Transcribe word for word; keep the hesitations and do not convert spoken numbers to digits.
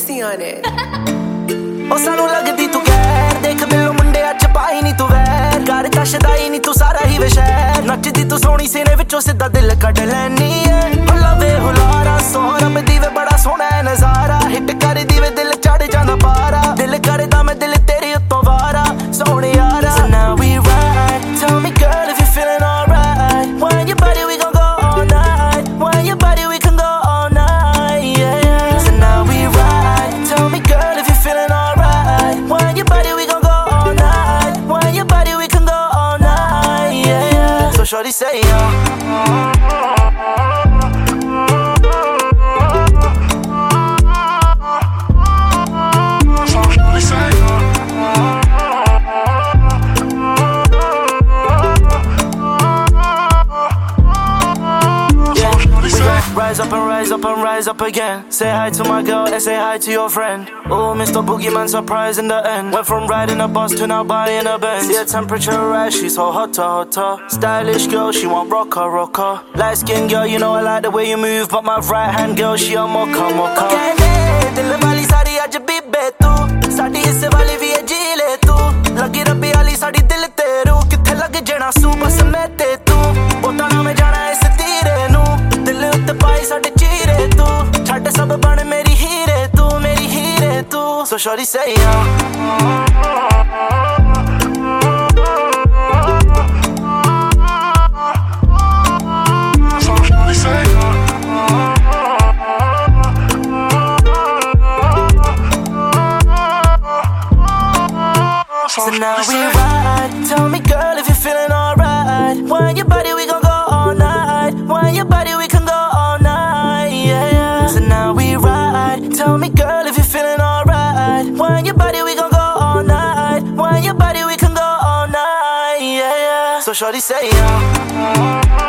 Juicy on it. ਉਹ ਸਾਨੂੰ ਲੱਗਦੀ ਤੂੰ ਕਹਿਰ ਦੇਖ ਬਿੱਲੋ ਮੁੰਡਿਆਂ ਚ ਪਾਈ ਨੀ ਤੂੰ ਵੈਰ ਘਰ ਤਸ਼ਦਾ ਹੀ ਨੀ ਤੂੰ ਸਾਰਾ ਹੀ ਵਸ਼ੈਰ ਨੱਚਦੀ ਤੂੰ ਸੋਹਣੀ ਸੀਨੇ ਵਿੱਚੋਂ ਸਿੱਧਾ ਦਿਲ ਕੱਢ ਲੈਨੀ ਏ ਹੁਲਾਵੇ ਹੁਲਾਰਾ ਸੋਹਰਮ ਦੀ ਵੇ ਬੜਾ ਸੋਹਣਾ ਨਜ਼ਾਰਾ ਹਿੱਟ ਕਰਦੀ ਵੇ ਦਿਲ ਚੜ ਜਾਂਦਾ ਪਾਰਾ ਦਿਲ ਕਰਦਾ ਮੈਂ ਦਿਲ ਤੇਰੇ ਉੱਤੋਂ ਵਾਰਾ ਸੋਹਣੇ ਯਾਰਾ So now we ride Tell me girl if you're feeling alright When your body we gon' go all night When your body we can go all night yeah, yeah. So now we ride Tell me girl if you're feeling alright When your body we gon' go all night When your body we can go all night yeah, yeah. So shorty say yeah Rise up and rise up and rise up again. Say hi to my girl and say hi to your friend. Oh, Mister Boogeyman, surprise in the end. Went from riding a bus to now buying a Benz. See her temperature rise, she's so hotter, hotter. Stylish girl, she want rocker, rocker. Light skin girl, you know I like the way you move. But my right hand girl, she a mocha, mocha. Okay, dil wali sari aj bibbe tu. Saadi hisse wali vi ji le tu. Lagi rabbi wali saadi dil teru. Kithe lag jana su bas main te tu. Bota na mein jana is teere nu. Dil utte pai saade cheere tu. Chhad sab ban meri heere tu, meri heere tu. So shorty say yeah. So now we ride Tell me girl if you're feeling alright When your body we gon' go all night When your body we can go all night yeah, yeah. So now we ride Tell me girl if you're feeling alright When your body we gon' go all night When your body we can go all night yeah, yeah. So shorty say yeah